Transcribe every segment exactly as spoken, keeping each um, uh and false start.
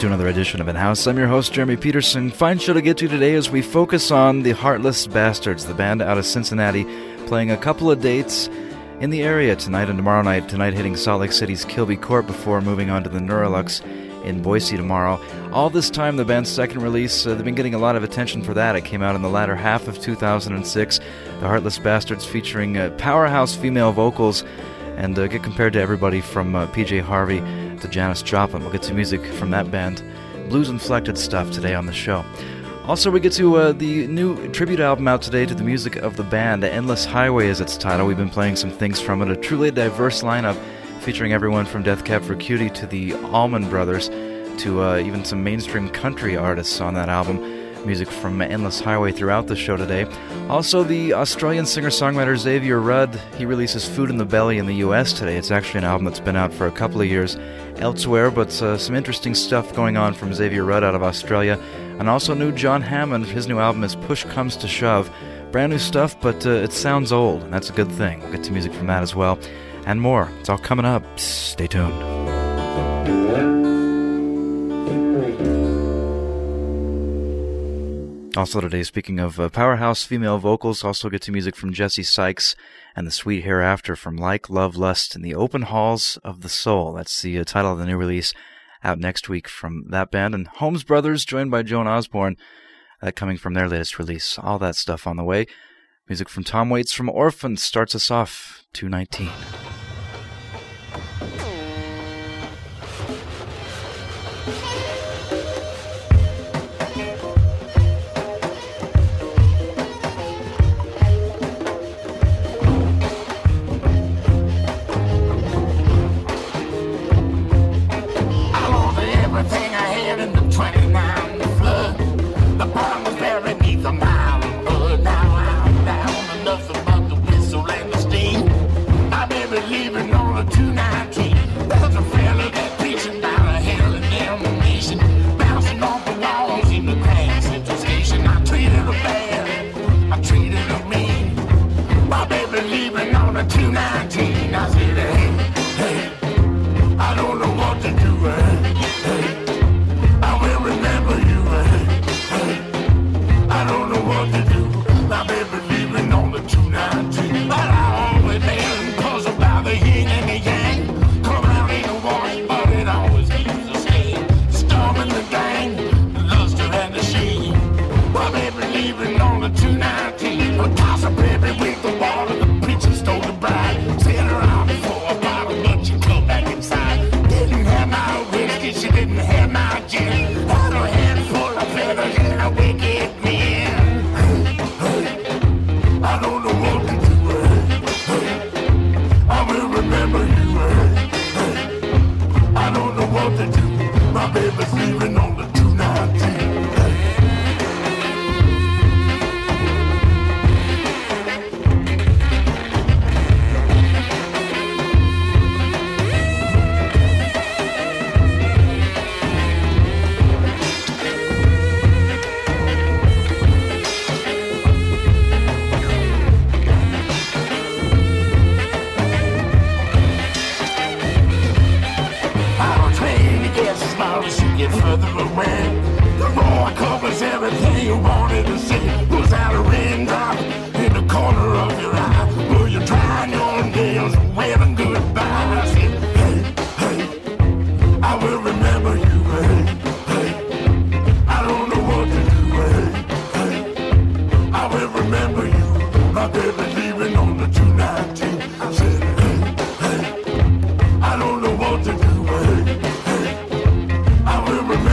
to another edition of In-House. I'm your host, Jeremy Peterson. Fine show to get to today as we focus on the Heartless Bastards, the band out of Cincinnati, playing a couple of dates in the area tonight and tomorrow night. Tonight hitting Salt Lake City's Kilby Court before moving on to the Neurolux in Boise tomorrow. All this time, the band's second release, uh, they've been getting a lot of attention for that. It came out in the latter half of two thousand six. The Heartless Bastards featuring uh, powerhouse female vocals and uh, get compared to everybody from uh, P J Harvey to Janis Joplin. We'll get to music from that band. Blues-inflected stuff today on the show. Also, we get to uh, the new tribute album out today to the music of the band. Endless Highway is its title. We've been playing some things from it. A truly diverse lineup featuring everyone from Death Cab for Cutie to the Allman Brothers to uh, even some mainstream country artists on that album. Music from Endless Highway throughout the show today. Also, the Australian singer-songwriter Xavier Rudd, he releases Food in the Belly in the U S today. It's actually an album that's been out for a couple of years elsewhere, but uh, some interesting stuff going on from Xavier Rudd out of Australia. And also new John Hammond, his new album is Push Comes to Shove. Brand new stuff, but uh, it sounds old, and that's a good thing. We'll get to music from that as well, and more. It's all coming up. Stay tuned. Also today, speaking of uh, powerhouse female vocals, also get to music from Jesse Sykes and The Sweet Hereafter from Like, Love, Lust in the Open Halls of the Soul. That's the uh, title of the new release out next week from that band. And Holmes Brothers, joined by Joan Osborne, uh, coming from their latest release. All that stuff on the way. Music from Tom Waits from Orphan starts us off, two nineteen.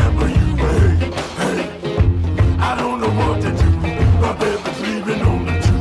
Leaving on the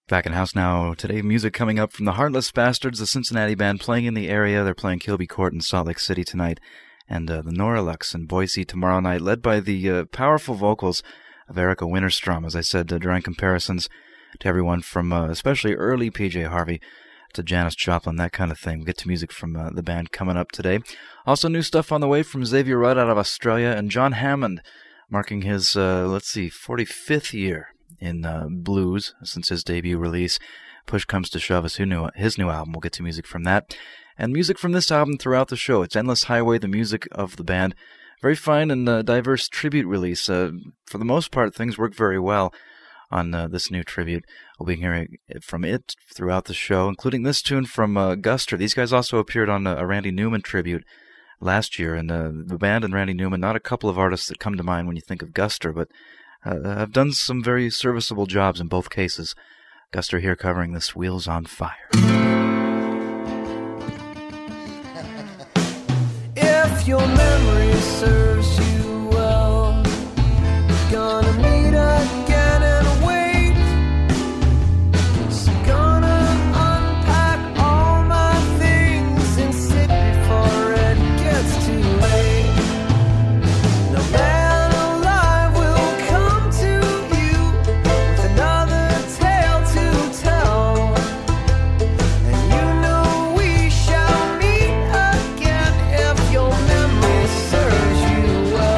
Back in house now. Today, music coming up from the Heartless Bastards, the Cincinnati band playing in the area. They're playing Kilby Court in Salt Lake City tonight, and uh, the Noralux in Boise tomorrow night, led by the uh, powerful vocals of Erica Winterstrom, as I said, uh, drawing comparisons to everyone from uh, especially early P J Harvey to Janis Joplin, that kind of thing. We'll get to music from uh, the band coming up today. Also, new stuff on the way from Xavier Rudd out of Australia, and John Hammond, marking his, uh, let's see, forty-fifth year in uh, blues since his debut release. Push Comes to Shove is his new, his new album. We'll get to music from that. And music from this album throughout the show. It's Endless Highway, the music of the band. Very fine and uh, diverse tribute release. Uh, for the most part, things work very well on uh, this new tribute. We'll be hearing from it throughout the show, including this tune from uh, Guster. These guys also appeared on a, a Randy Newman tribute last year. And uh, the band and Randy Newman, not a couple of artists that come to mind when you think of Guster, but Uh, I've done some very serviceable jobs in both cases. Guster here covering this Wheels on Fire. If your memory serves you well, gonna meet again and wait. So gonna unpack all my things and sit before it gets too late. No matter Serves you well.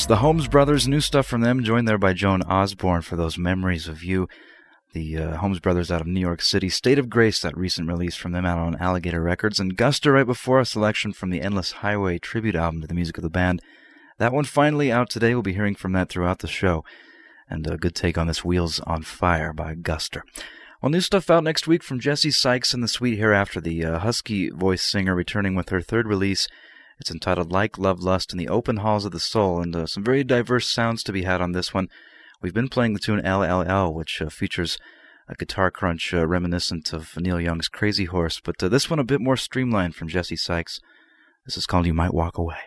Yes, the Holmes Brothers, new stuff from them, joined there by Joan Osborne for those Memories of You. The uh, Holmes Brothers out of New York City. State of Grace, that recent release from them out on Alligator Records. And Guster right before, a selection from the Endless Highway tribute album to the music of the band. That one finally out today. We'll be hearing from that throughout the show. And a good take on this Wheels on Fire by Guster. Well, new stuff out next week from Jessie Sykes and the Sweet Hereafter, the uh, husky voice singer, returning with her third release. It's entitled Like, Love, Lust in the Open Halls of the Soul, and uh, some very diverse sounds to be had on this one. We've been playing the tune L L L, which uh, features a guitar crunch uh, reminiscent of Neil Young's Crazy Horse, but uh, this one a bit more streamlined from Jessie Sykes. This is called You Might Walk Away.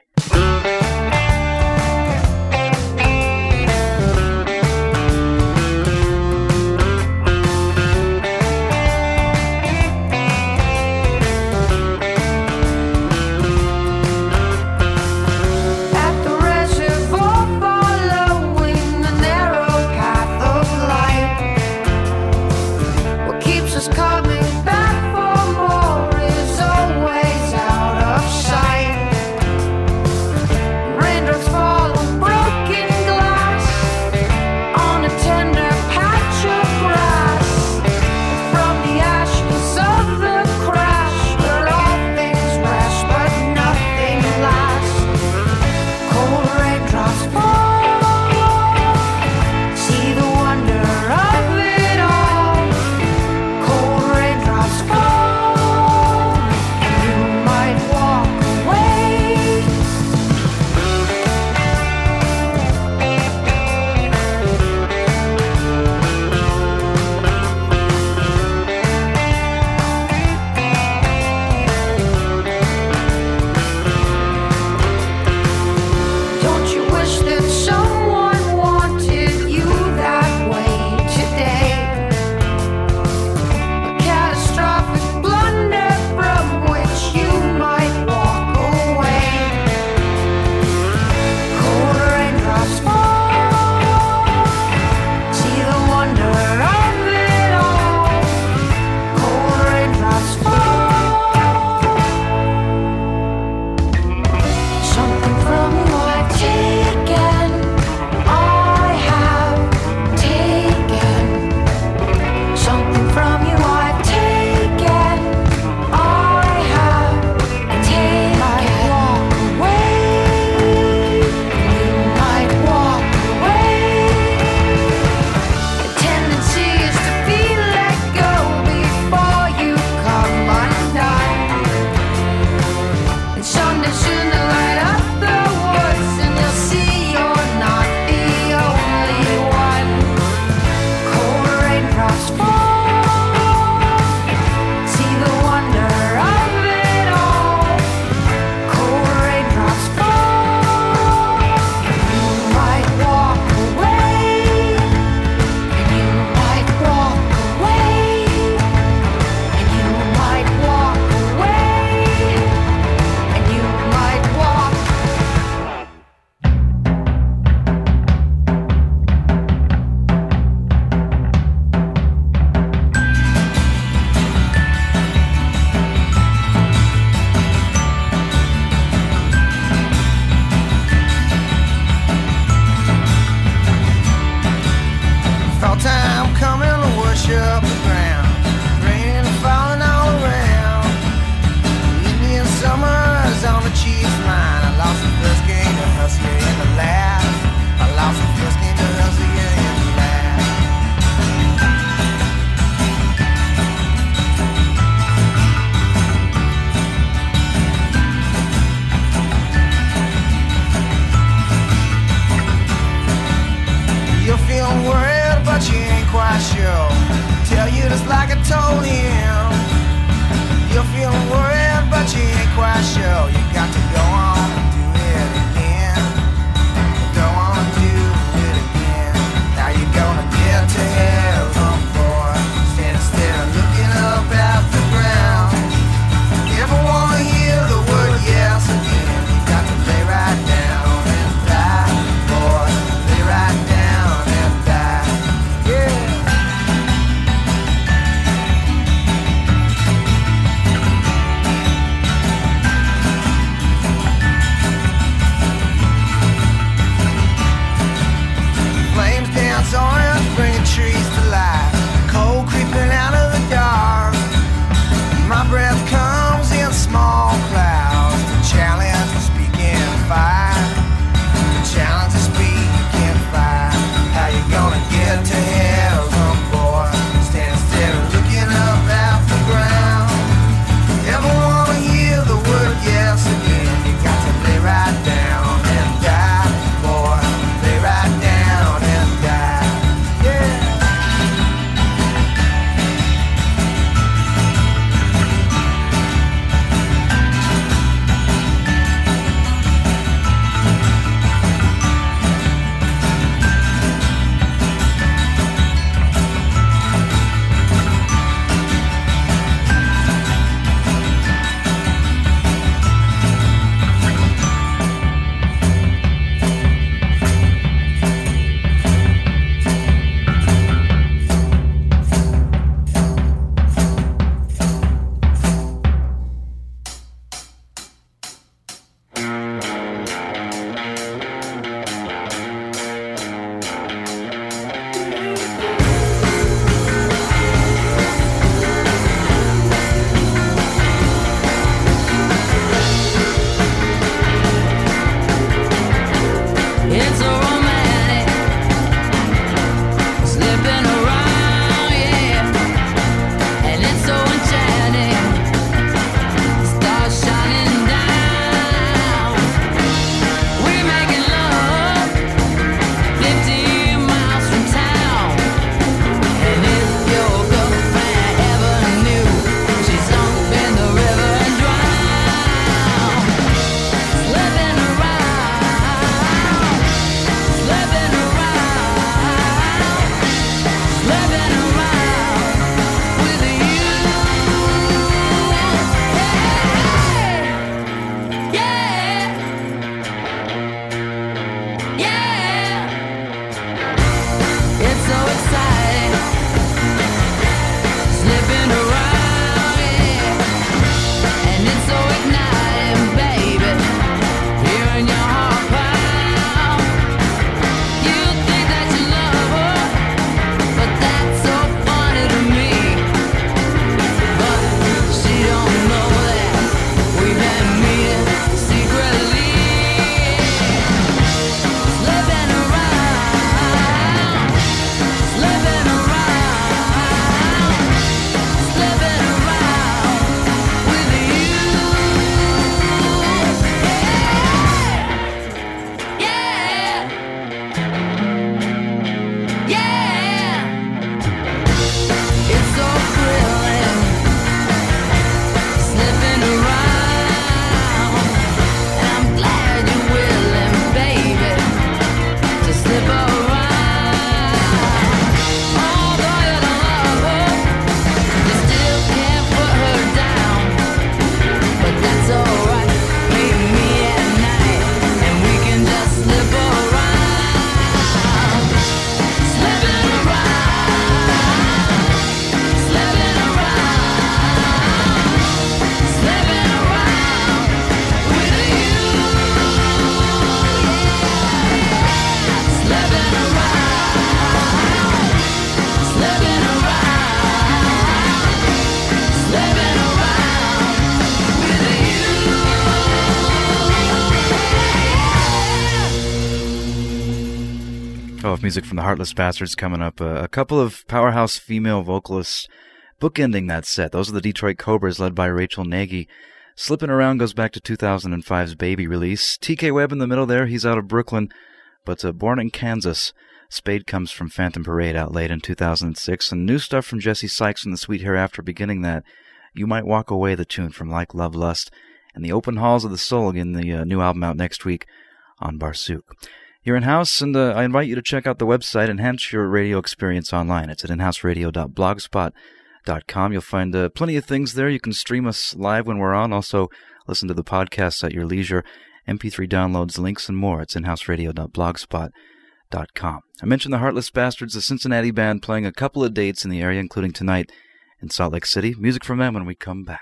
flow of music from the Heartless Bastards coming up. Uh, a couple of powerhouse female vocalists bookending that set. Those are the Detroit Cobras, led by Rachel Nagy. Slipping Around goes back to two thousand five's Baby release. T K Webb in the middle there, he's out of Brooklyn, but uh, born in Kansas. Spade comes from Phantom Parade, out late in two thousand six. And new stuff from Jesse Sykes and the Sweet Hereafter beginning that. You Might Walk Away, the tune from Like, Love, Lust. And the Open Halls of the Soul, again, the uh, new album out next week on Barsuk. You're in-house, and uh, I invite you to check out the website, enhance your radio experience online. It's at in house radio dot blogspot dot com. You'll find uh, plenty of things there. You can stream us live when we're on. Also, listen to the podcasts at your leisure. M P three downloads, links, and more. It's in house radio dot blogspot dot com. I mentioned the Heartless Bastards, a Cincinnati band playing a couple of dates in the area, including tonight in Salt Lake City. Music from them when we come back.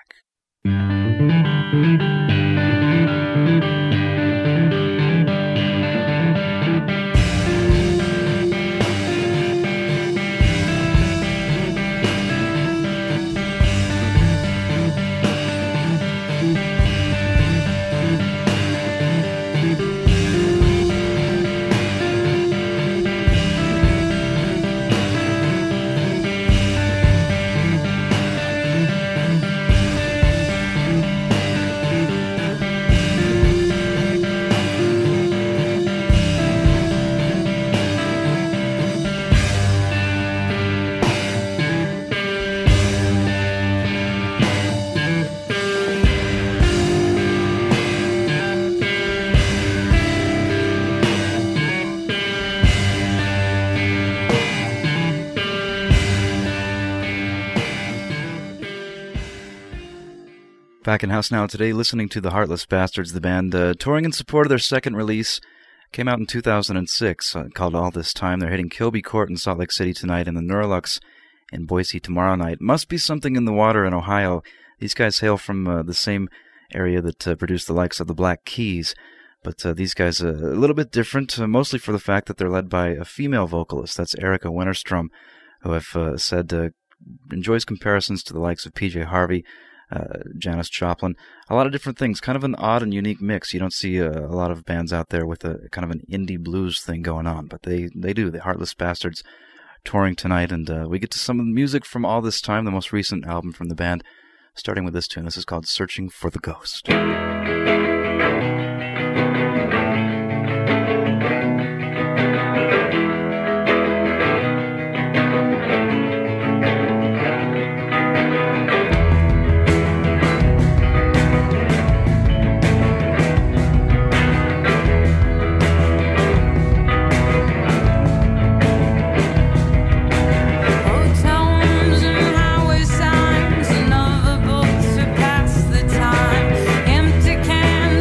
Back in house now today, listening to the Heartless Bastards, the band uh, touring in support of their second release. Came out in two thousand six, uh, called All This Time. They're hitting Kilby Court in Salt Lake City tonight and the Neurolux in Boise tomorrow night. Must be something in the water in Ohio. These guys hail from uh, the same area that uh, produced the likes of the Black Keys. But uh, these guys are a little bit different, uh, mostly for the fact that they're led by a female vocalist. That's Erica Winterstrom, who I've uh, said uh, enjoys comparisons to the likes of P J Harvey, Uh, Janis Joplin, a lot of different things, kind of an odd and unique mix. You don't see uh, a lot of bands out there with a kind of an indie blues thing going on, but they, they do. The Heartless Bastards touring tonight, and uh, we get to some of the music from All This Time, the most recent album from the band, starting with this tune. This is called Searching for the Ghost. Can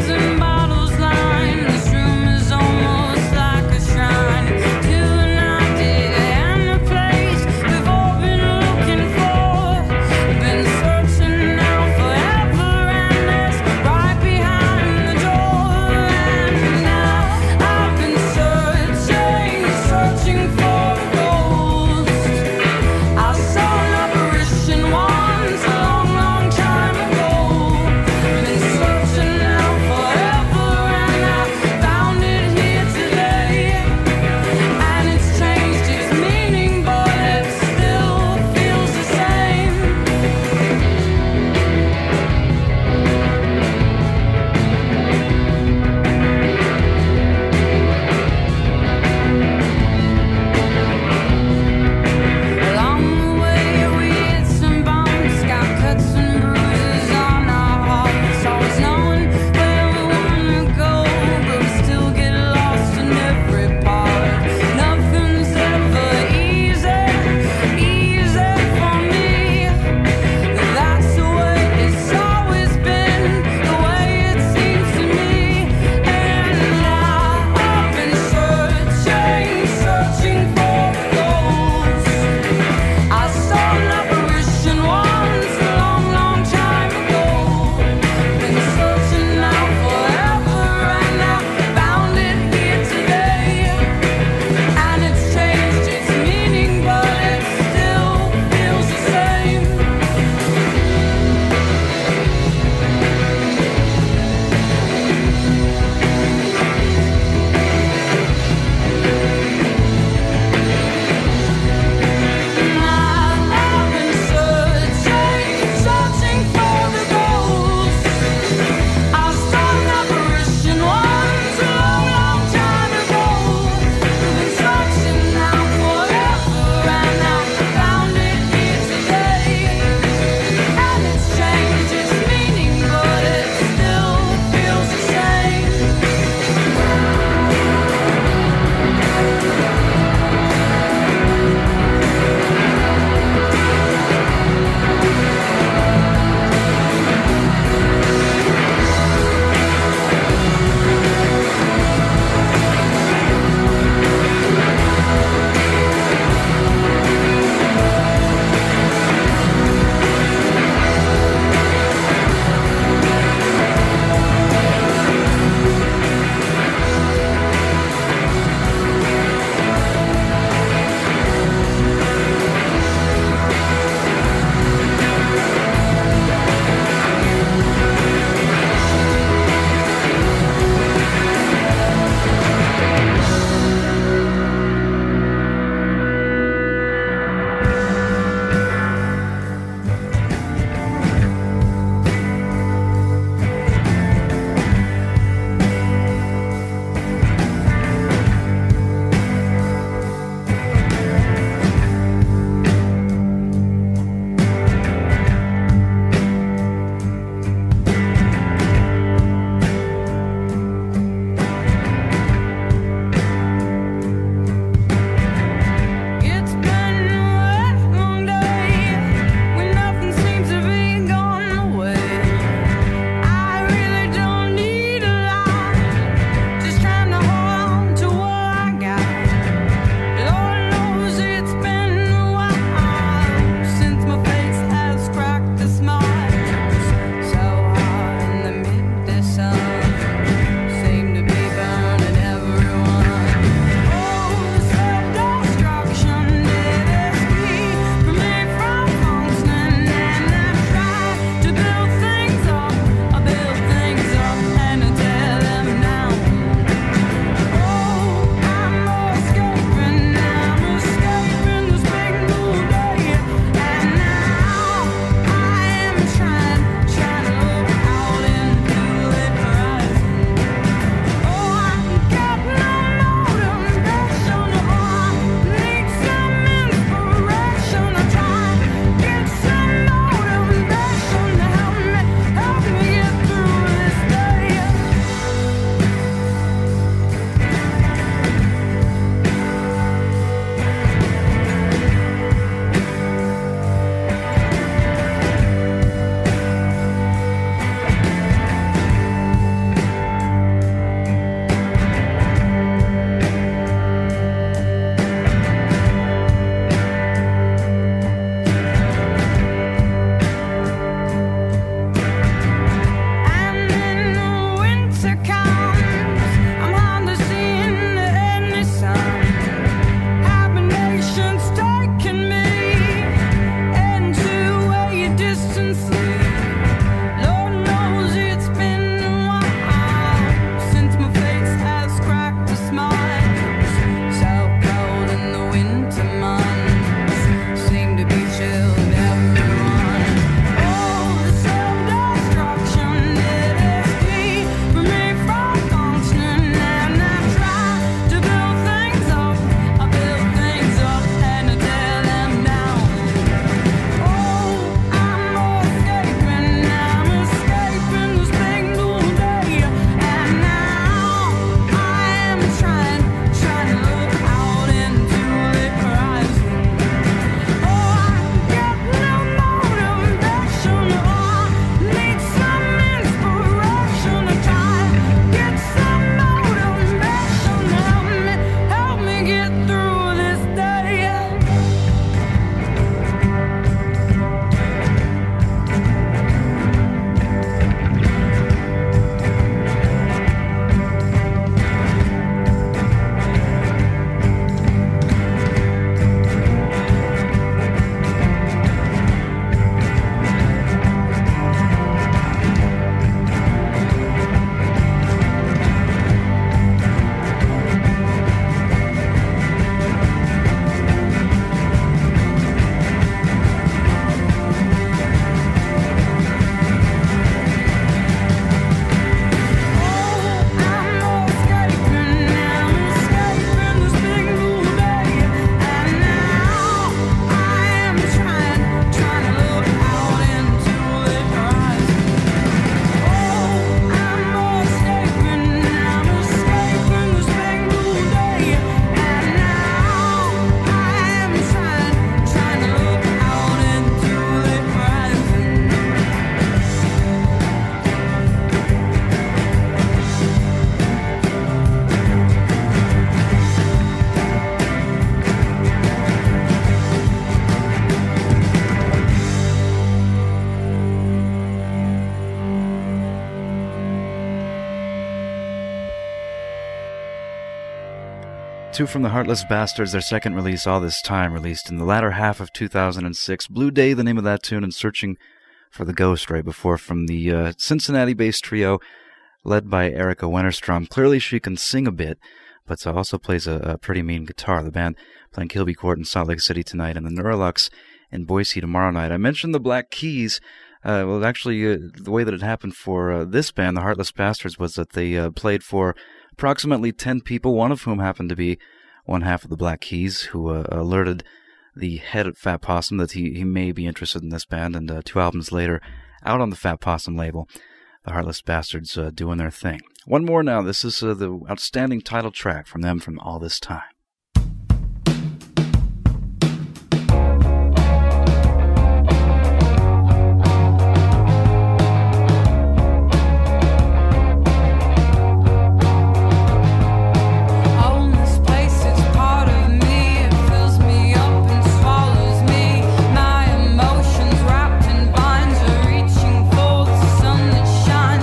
Two from the Heartless Bastards, their second release, All This Time, released in the latter half of two thousand six. Blue Day, the name of that tune, and Searching for the Ghost right before, from the uh, Cincinnati-based trio led by Erica Wennerstrom. Clearly she can sing a bit, but also plays a, a pretty mean guitar. The band playing Kilby Court in Salt Lake City tonight and the Neurolux in Boise tomorrow night. I mentioned the Black Keys. Uh, well, actually, uh, the way that it happened for uh, this band, the Heartless Bastards, was that they uh, played for approximately ten people, one of whom happened to be one half of the Black Keys, who uh, alerted the head at Fat Possum that he, he may be interested in this band, and uh, two albums later, out on the Fat Possum label, the Heartless Bastards uh, doing their thing. One more now. This is uh, the outstanding title track from them from All This Time.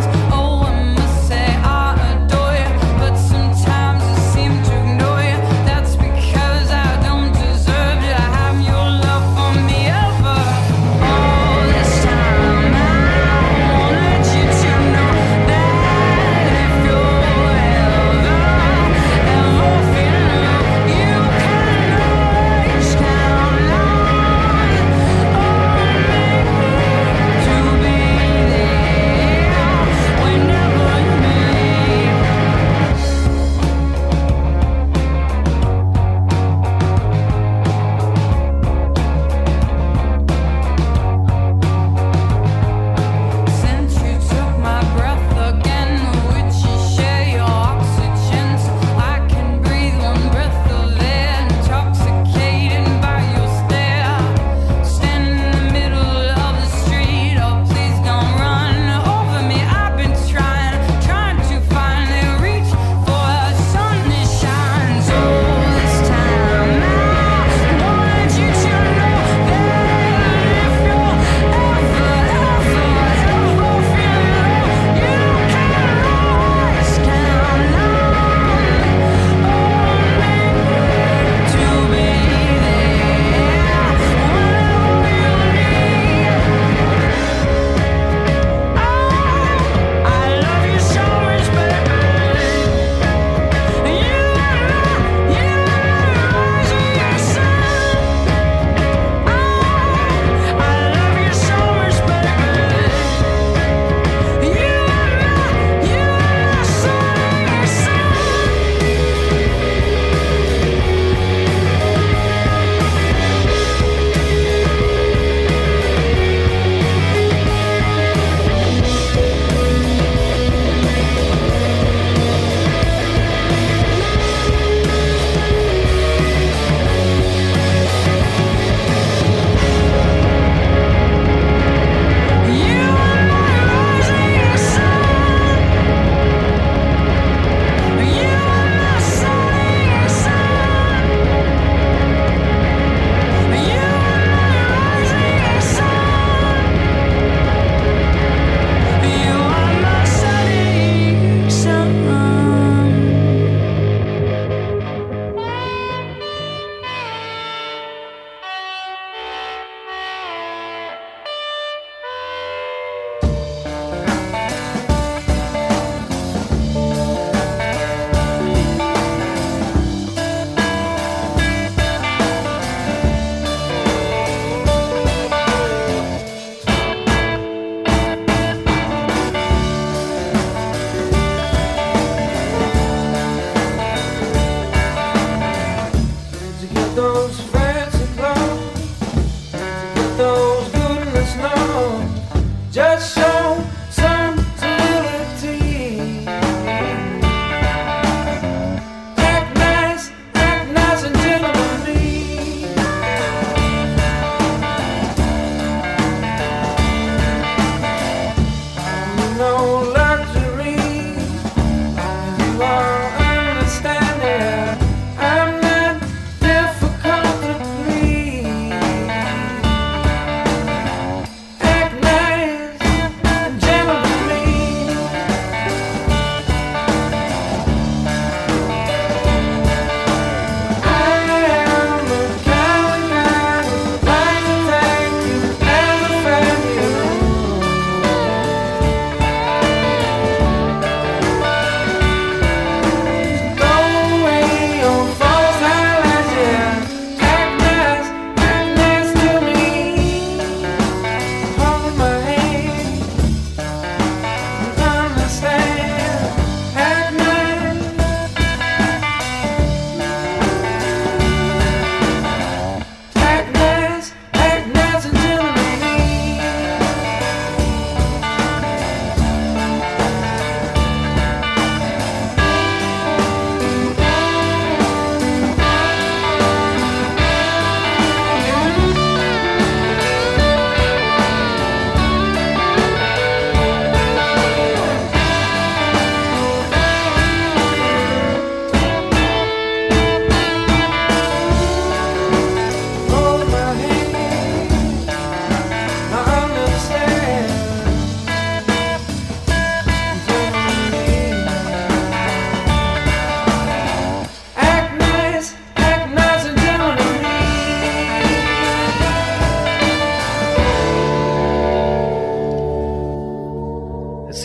Sometimes I seem to ignore you.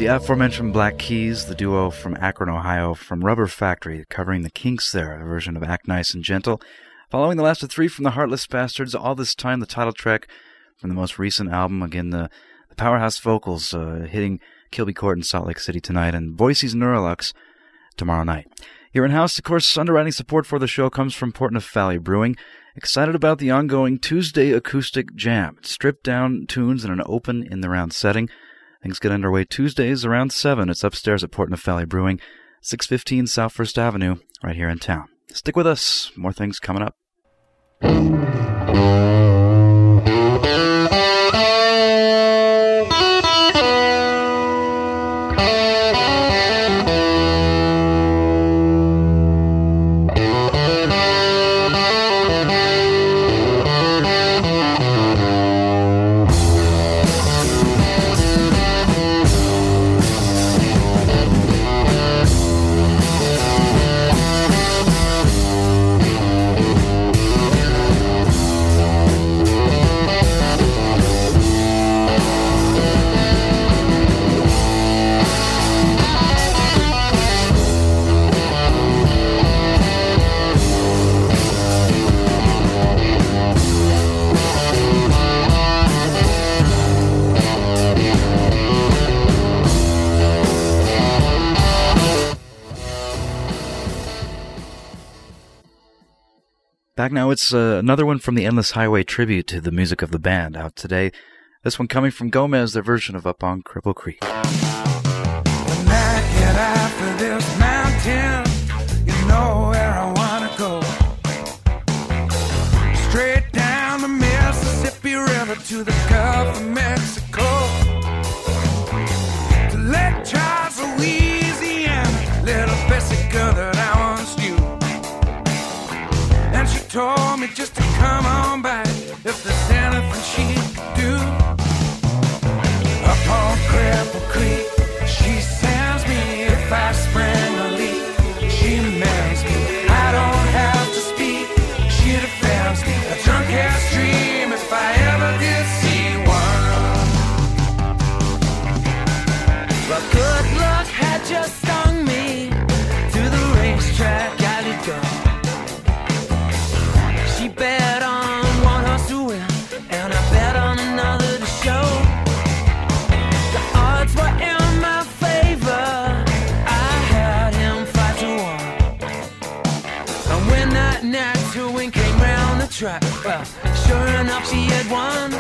aforementioned Black Keys, the duo from Akron, Ohio, from Rubber Factory, covering the Kinks there, a version of Act Nice and Gentle. Following the last of three from the Heartless Bastards, All This Time, the title track from the most recent album. Again, the, the powerhouse vocals uh, hitting Kilby Court in Salt Lake City tonight, and Boise's Neurolux tomorrow night. Here in house, of course, underwriting support for the show comes from Portneuf Valley Brewing. Excited about the ongoing Tuesday Acoustic Jam. Stripped down tunes in an open, in-the-round setting. Things get underway Tuesdays around seven. It's upstairs at Portneuf Valley Brewing, six fifteen South First Avenue, right here in town. Stick with us. More things coming up. Back now, it's uh, another one from the Endless Highway tribute to the music of the band, out today. This one coming from Gomez, their version of Up on Cripple Creek. When I get after this mountain, you know where I wanna go. Straight down the Mississippi River to the Gulf of Mexico. To Lake Charles, Louisiana, little Bessie girl that I once knew. And she told me just to come on back if there's anything she could do. Up on Cripple Creek, she sends me if I spring a leak. She marries me, I don't have to speak. She defends me, a drunk ass dream if I ever did see one. Well, good luck had just stung me. To the racetrack I did go. She bet on one horse to win, and I bet on another to show. The odds were in my favor, I had him five to one. And when that next win came round the track, well, sure enough she had won.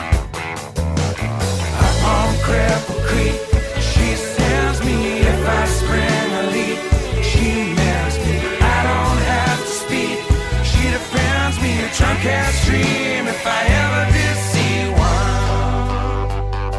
Up on Cripple Creek, she sends me if I spring a leak. She marries me, I don't have to speak. She defends me, a drunk ass dream if I ever did see one.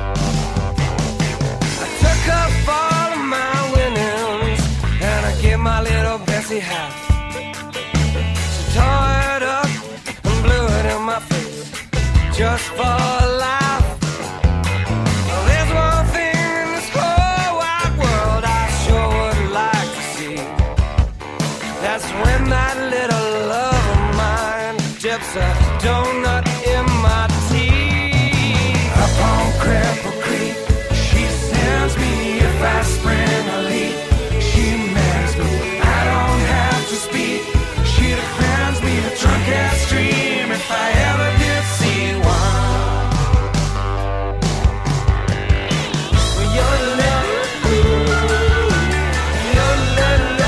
I took up all of my winnings and I gave my little Bessie half. She tore it up and blew it in my face just for a laugh. Well, there's one thing in this whole wide world I sure would like to see. That's when that little love of mine dips a donut in my tea. Up on Cripple Creek, she sends me if I spring a leak. She marries me, I don't have to speak. She defends me, a drunk ass dream if I ever did see one. Well, your love, your love,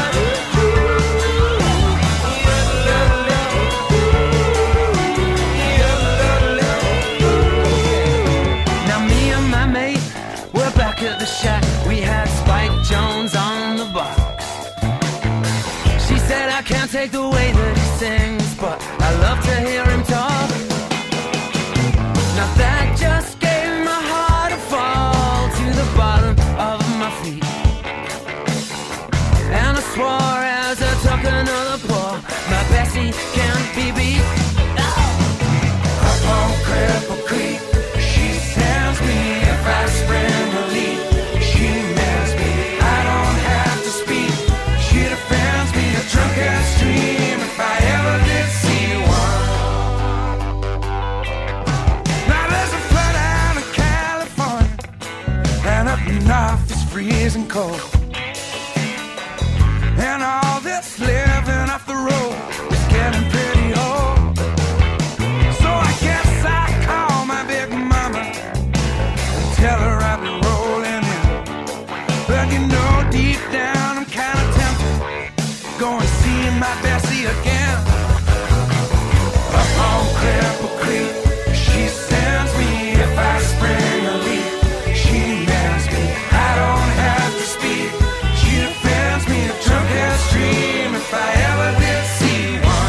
Now me and my mate, we're back at the shack. We had Spike Jones on the box. She said I can't take the way that he sings, but I love to hear him talk. Now that just gave my heart a fall to the bottom of my feet. And I swore as I took another pull, my Bessie can't be beat. up on Cripple Creek, she sends me if I spring a leak. She marries me, I don't have to speak. She defends me, a drunk ass dream if I ever did see one. Now there's a flood out in California, and up north it's freezing cold. And all this living off the road is getting pretty old. So I guess I call my big mama and tell her I've been rolling in. But you know deep down I'm kind of tempted, go and see my Bessie again. Up on Cripple Creek, she sends me if I spring a leak. She mends me, I don't have to speak. She defends me, a drunk ass stream, if I ever did see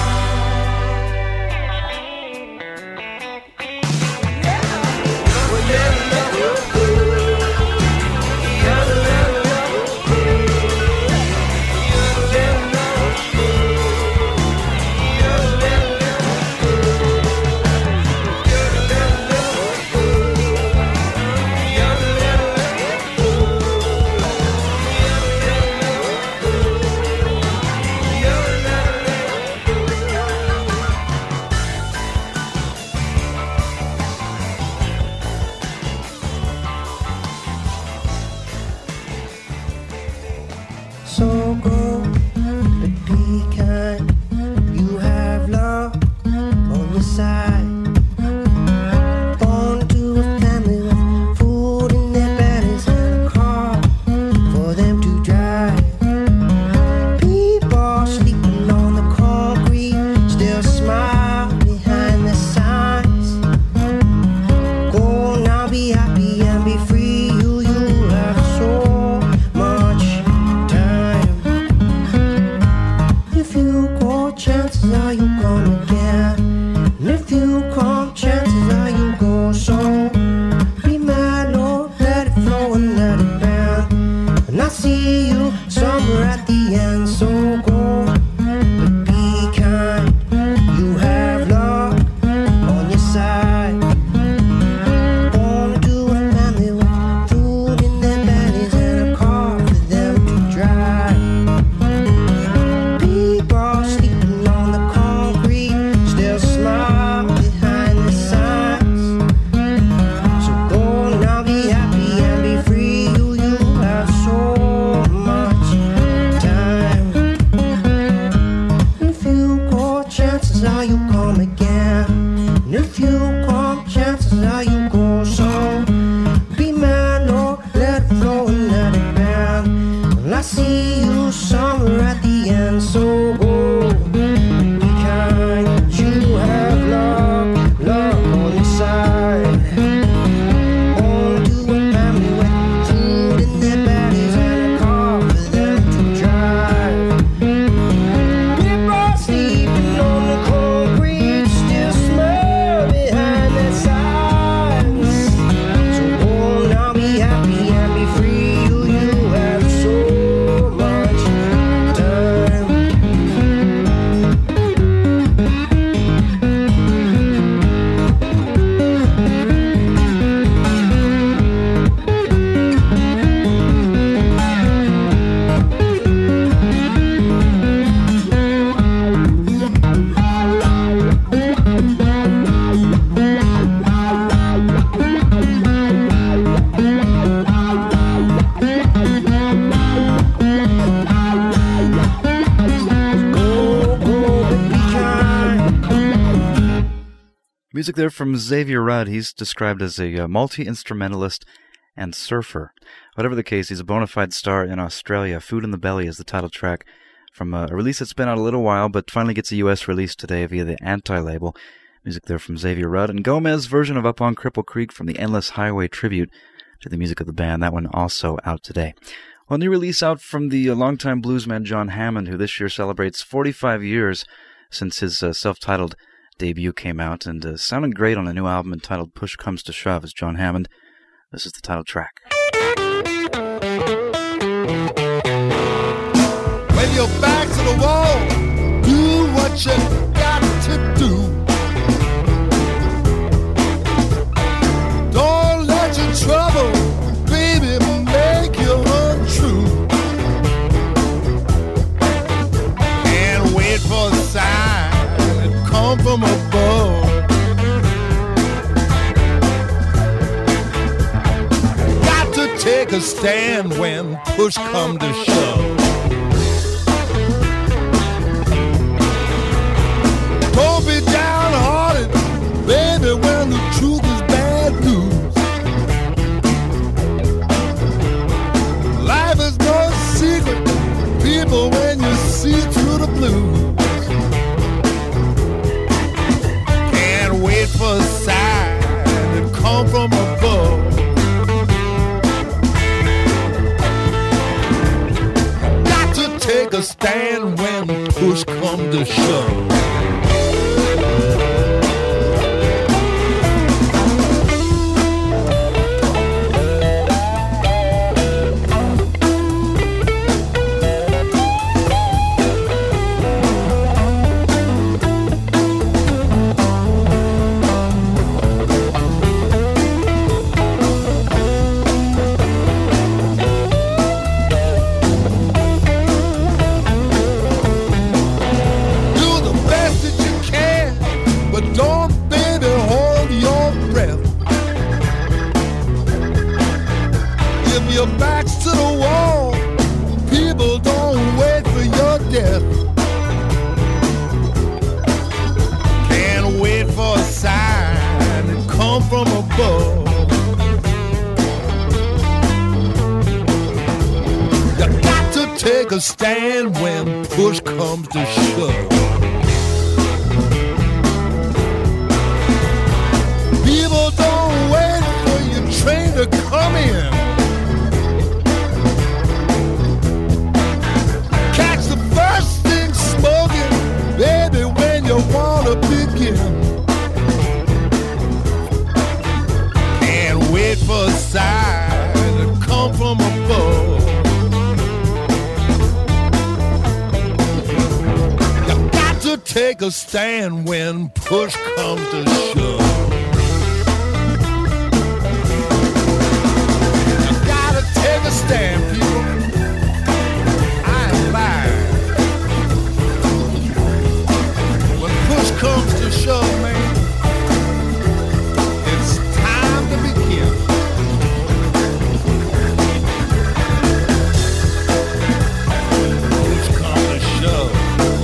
Music there from Xavier Rudd. He's described as a uh, multi-instrumentalist and surfer. Whatever the case, he's a bona fide star in Australia. Food in the Belly is the title track from a release that's been out a little while, but finally gets a U S release today via the Anti-label. Music there from Xavier Rudd. And Gomez version of Up on Cripple Creek from the Endless Highway tribute to the music of the band. That one also out today. Well, new release out from the uh, longtime bluesman John Hammond, who this year celebrates forty-five years since his uh, self-titled debut came out, and uh, sounding great on a new album entitled Push Comes to Shove is John Hammond. This is the title track. When you're back to the wall, do what you got to do. Don't let your trouble, baby, make you untrue. And wait for the sign that come from above. Got to take a step stand when push come to shove. Don't be downhearted, baby, when the truth is bad news. Life is no secret, people, when you see through the blues. Can't wait for a sign to come from above. Got to take a stand when push come to shove. Your back's to the wall, people don't wait for your death. Can't wait for a sign to come from above. You got to take a stand when push comes to shove. People don't wait for your train to come in. Baby, when you wanna begin, can't wait for a sign to come from above. You got to take a stand when push comes to shove. You gotta take a stand, people. I ain't lying. Comes to shove, man, it's time to begin. Push comes to shove.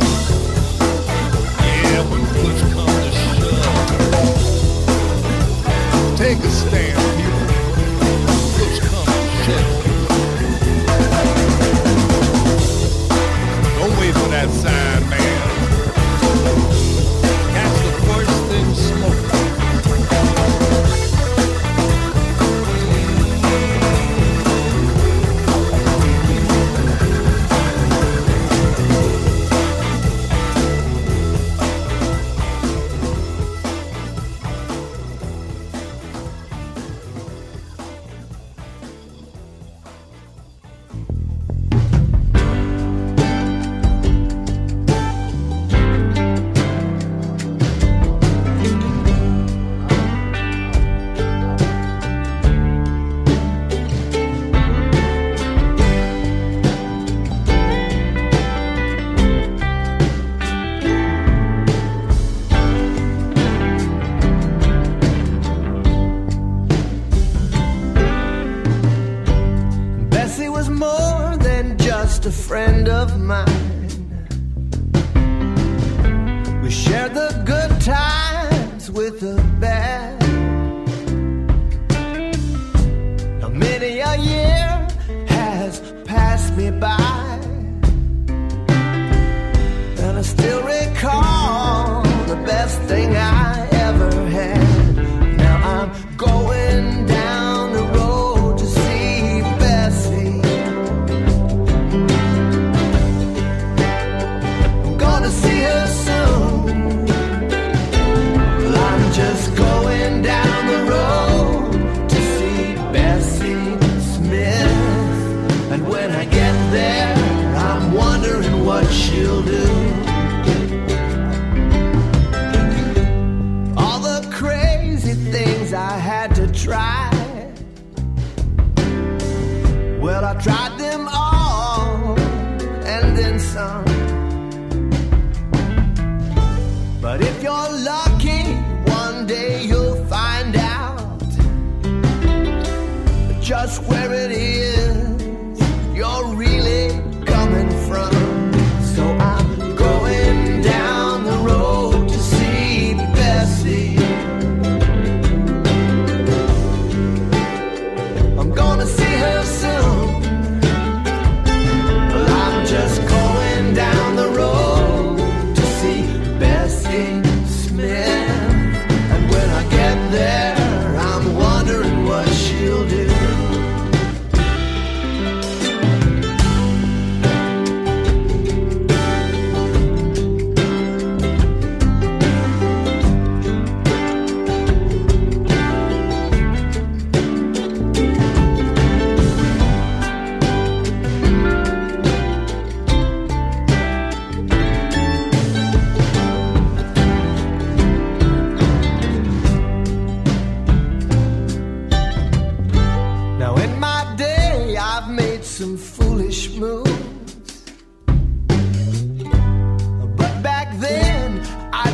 Yeah, when push comes to shove, take a stand, people. Push comes to shove. Don't wait for that sign, man. A friend of mine. We shared the good times with the bad. Now many a year has passed me by, and I still recall the best thing I ever had. Now I'm going down the road to see Bessie. See her soon. Well, I'm just going down the road to see Bessie Smith. And when I get there, I'm wondering what she'll do. All the crazy things I had to try, well, I tried them all and then some. But if you're lucky, one day you'll find out just where it is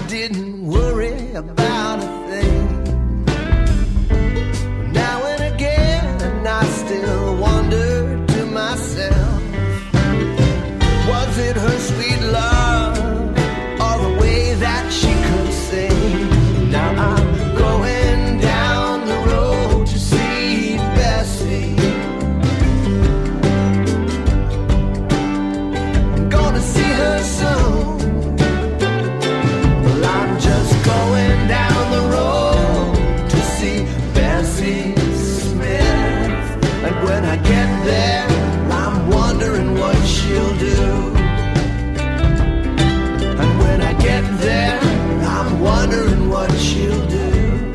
didn't worry about a thing. Now and again I still wonder to myself, was it her sweet love or the way that she could sing? Now I'm going down the road to see Bessie. I'm gonna see her soon. Well, I'm just going down the road to see Bessie Smith. And when I get there, I'm wondering what she'll do. And when I get there, I'm wondering what she'll do.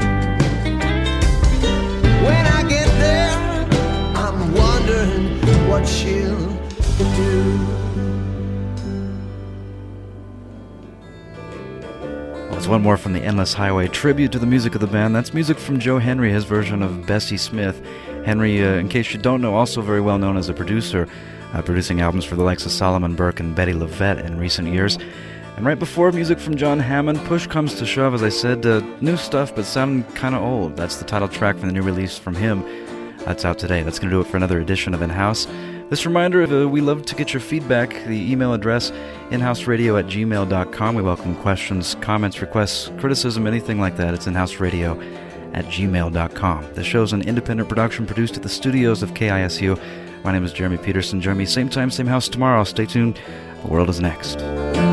When I get there, I'm wondering what she'll do. There's one more from the Endless Highway, tribute to the music of the band. That's music from Joe Henry, his version of Bessie Smith. Henry, uh, in case you don't know, also very well known as a producer, uh, producing albums for the likes of Solomon Burke and Betty LaVette in recent years. And right before, music from John Hammond, Push Comes to Shove, as I said, uh, new stuff but sounding kind of old. That's the title track from the new release from him. That's out today. That's going to do it for another edition of In-House. This reminder, uh, we love to get your feedback. The email address, inhouseradio at gmail dot com. We welcome questions, comments, requests, criticism, anything like that. It's inhouseradio at gmail dot com. The show's an independent production produced at the studios of K I S U. My name is Jeremy Peterson. Join me same time, same house tomorrow. Stay tuned. The world is next.